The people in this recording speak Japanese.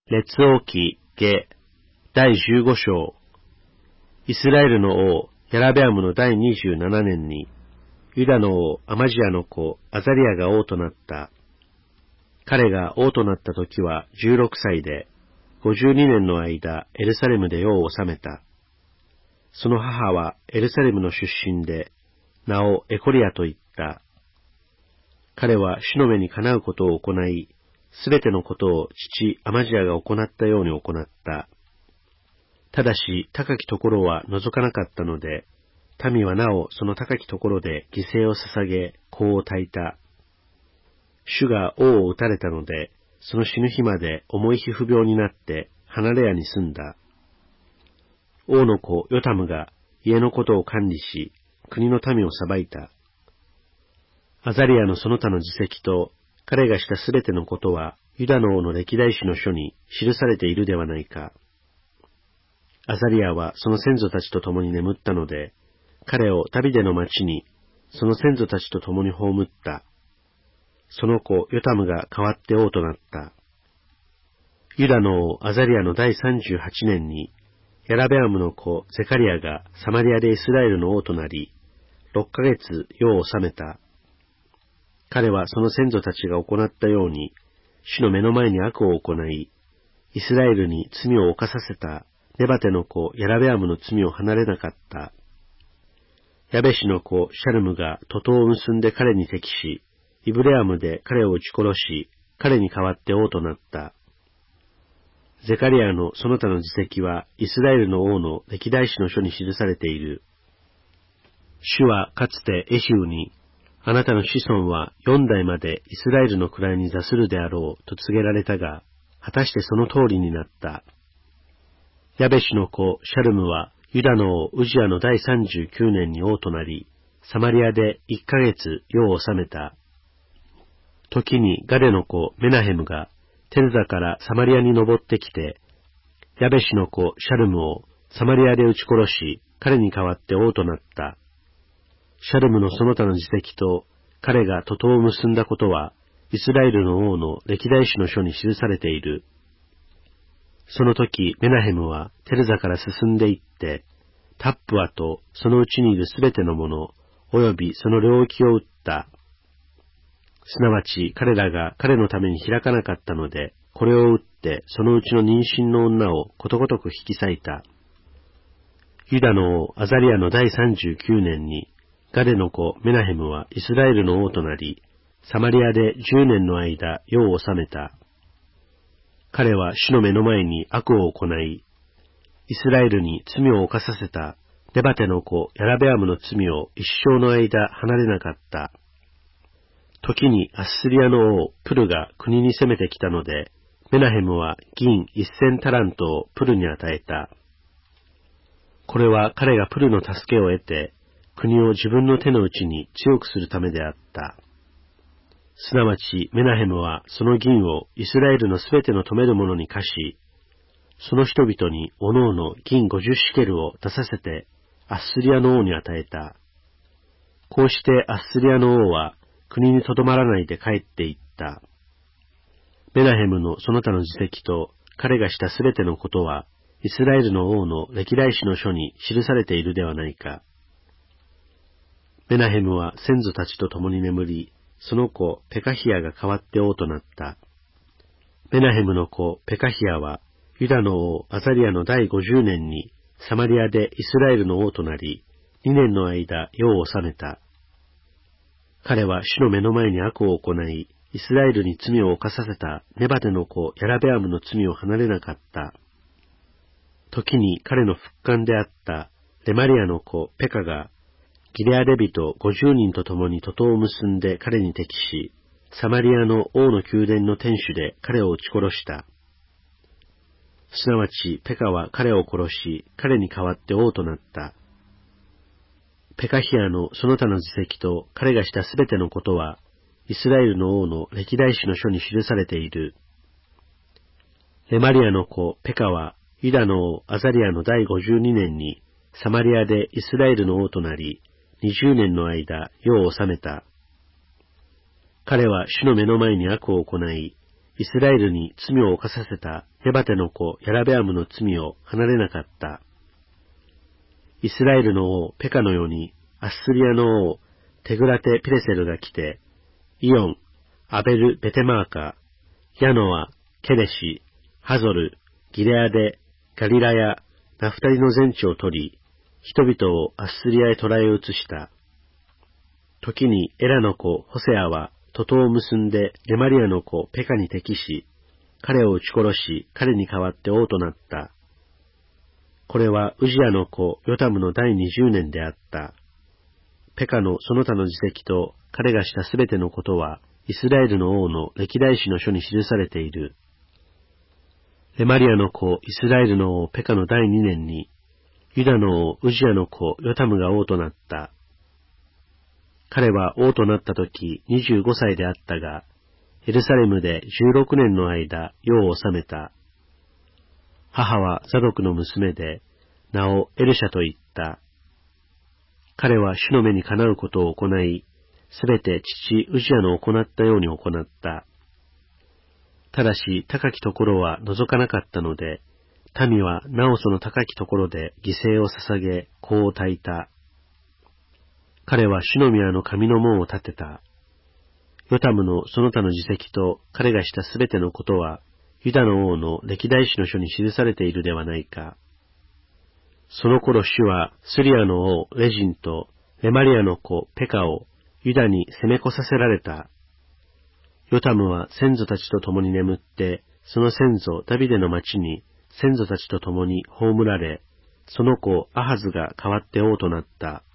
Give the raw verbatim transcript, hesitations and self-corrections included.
列王記下第じゅうご章。イスラエルの王ヤラベアムの第にじゅうななねんに、ユダの王アマジアの子アザリアが王となった。彼が王となった時はじゅうろくさいで、ごじゅうにねんの間エルサレムで世を治めた。その母はエルサレムの出身で、名をエコリアと言った。彼は主の目にかなうことを行い、すべてのことを父アマジアが行ったように行った。ただし高きところは除かなかったので、民はなおその高きところで犠牲を捧げ、香を焚いた。主が王を討たれたので、その死ぬ日まで重い皮膚病になって離れ屋に住んだ。王の子ヨタムが家のことを管理し、国の民を裁いた。アザリアのその他の事績と、彼がしたすべてのことは、ユダの王の歴代史の書に記されているではないか。アザリアはその先祖たちと共に眠ったので、彼をダビデの町に、その先祖たちと共に葬った。その子ヨタムが代わって王となった。ユダの王アザリアの第さんじゅうはちねんに、ヤラベアムの子ゼカリアがサマリアでイスラエルの王となり、ろっかげつ世を治めた。彼はその先祖たちが行ったように、主の目の前に悪を行い、イスラエルに罪を犯させたネバテの子ヤラベアムの罪を離れなかった。ヤベシの子シャルムが徒党を結んで彼に敵し、イブレアムで彼を撃ち殺し、彼に代わって王となった。ゼカリアのその他の事績はイスラエルの王の歴代史の書に記されている。主はかつてエヒウに、あなたの子孫は四代までイスラエルの位に座するであろうと告げられたが、果たしてその通りになった。ヤベシの子シャルムはユダの王ウジアの第さんじゅうきゅうねんに王となり、サマリアで一ヶ月世を治めた。時にガデの子メナヘムがテルザからサマリアに登ってきて、ヤベシの子シャルムをサマリアで撃ち殺し、彼に代わって王となった。シャルムのその他の事績と、彼が徒党を結んだことは、イスラエルの王の歴代史の書に記されている。その時、メナヘムはテルザから進んで行って、タップアとそのうちにいるすべてのもの、およびその領域を撃った。すなわち彼らが彼のために開かなかったので、これを撃ってそのうちの妊娠の女をことごとく引き裂いた。ユダの王アザリアの第さんじゅうきゅうねんに、ガデの子メナヘムはイスラエルの王となり、サマリアでじゅうねんの間世を治めた。彼は主の目の前に悪を行い、イスラエルに罪を犯させたネバテの子ヤラベアムの罪を一生の間離れなかった。時にアッスリアの王プルが国に攻めてきたので、メナヘムは銀一千タラントをプルに与えた。これは彼がプルの助けを得て、国を自分の手の内に強くするためであった。すなわちメナヘムはその銀をイスラエルのすべての富める者に貸し、その人々におのおの銀五十シケルを出させてアッスリアの王に与えた。こうしてアッスリアの王は国にとどまらないで帰っていった。メナヘムのその他の事績と彼がしたすべてのことはイスラエルの王の歴代史の書に記されているではないか。メナヘムは先祖たちと共に眠り、その子ペカヒアが代わって王となった。メナヘムの子ペカヒアは、ユダの王アザリアの第五十年にサマリアでイスラエルの王となり、二年の間世を治めた。彼は主の目の前に悪を行い、イスラエルに罪を犯させたネバテの子ヤラベアムの罪を離れなかった。時に彼の復官であったレマリアの子ペカが、ギレアデ人五十人と共に徒党を結んで彼に敵し、サマリアの王の宮殿の天守で彼を撃ち殺した。すなわちペカは彼を殺し、彼に代わって王となった。ペカヒアのその他の事績と彼がしたすべてのことは、イスラエルの王の歴代史の書に記されている。レマリアの子ペカは、ユダの王アザリアの第五十二年に、サマリアでイスラエルの王となり、二十年の間世を治めた。彼は主の目の前に悪を行い、イイスラエルに罪を犯させたネバテの子ヤラベアムの罪を離れなかった。イスラエルの王ペカの世にアッスリアの王テグラテピレセルが来て、イオン、アベル・ベテマーカ、ヤノア、ケデシ、ハゾル、ギレアデ、ガリラヤ、ナフタリの全地を取り、人々をアッスリアへ捕らえ移した。時にエラの子ホセアは徒党を結んでレマリアの子ペカに敵し、彼を撃ち殺し、彼に代わって王となった。これはウジヤの子ヨタムの第二十年であった。ペカのその他の事績と彼がしたすべてのことは、イスラエルの王の歴代史の書に記されている。レマリアの子イスラエルの王ペカの第二年に、ユダの王ウジヤの子ヨタムが王となった。彼は王となった時にじゅうごさいであったが、エルサレムでじゅうろくねんの間世を治めた。母はザドクの娘で、名をエルシャと言った。彼は主の目にかなうことを行い、すべて父ウジヤの行ったように行った。ただし高きところは覗かなかったので、民はなおその高きところで犠牲を捧げ、香を焚いた。彼は主の宮の神の門を建てた。ヨタムのその他の事績と彼がしたすべてのことは、ユダの王の歴代史の書に記されているではないか。その頃主はスリアの王レジンとレマリアの子ペカをユダに攻め越させられた。ヨタムは先祖たちと共に眠って、その先祖ダビデの町に先祖たちと共に葬られ、その子アハズが代わって王となった。